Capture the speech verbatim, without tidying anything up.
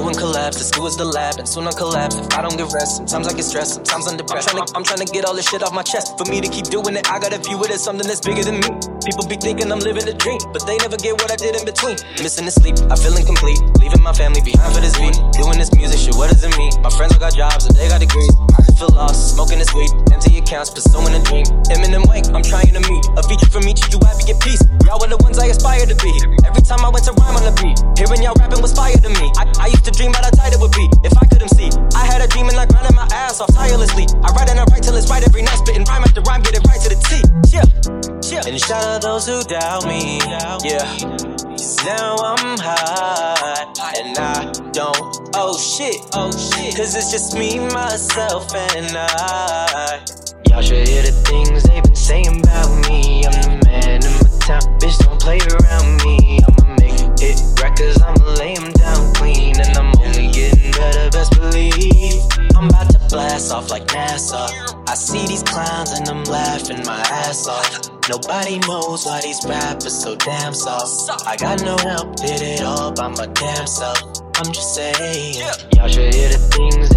and collapse. The school is the lab, and soon I'll collapse if I don't get rest. Sometimes I get stressed, sometimes I'm depressed. I'm trying to, I'm trying to get all this shit off my chest. For me to keep doing it, I gotta view it as something that's bigger than me. People be thinking I'm living a dream, but they never get what I did in between. Missing the sleep, I feel incomplete. Leaving my family behind for this beat. Doing this music shit, what does it mean? My friends all got jobs and they got degrees. I just feel lost, smoking this weed. Empty accounts, pursuing a dream. Eminem Wang, I'm trying to meet. A feature from each of you, I be get peace. Y'all were the ones I aspire to be. Every time I went to rhyme on the beat, hearing y'all rapping was fire to me. I, I used to dream about how tight it would be if I couldn't see. I had a dream and I grinded my ass off tirelessly. I write and I write till it's right every night, spitting rhyme after rhyme, get it right to the T. Yeah, yeah. And shout out those who doubt me. Yeah. Now I'm hot and I don't. Oh shit, oh shit. Cause it's just me, myself, and I. Y'all should hear the things they been saying about me. I'm the man in my town, bitch, don't play around me. I'ma make it records, I'ma lay them down clean. And I'm only getting better, best believe. I'm about to blast off like NASA. I see these clowns and I'm laughing my ass off. Nobody knows why these rappers so damn soft. I got no help, did it all by my damn self. I'm just saying, y'all should hear the things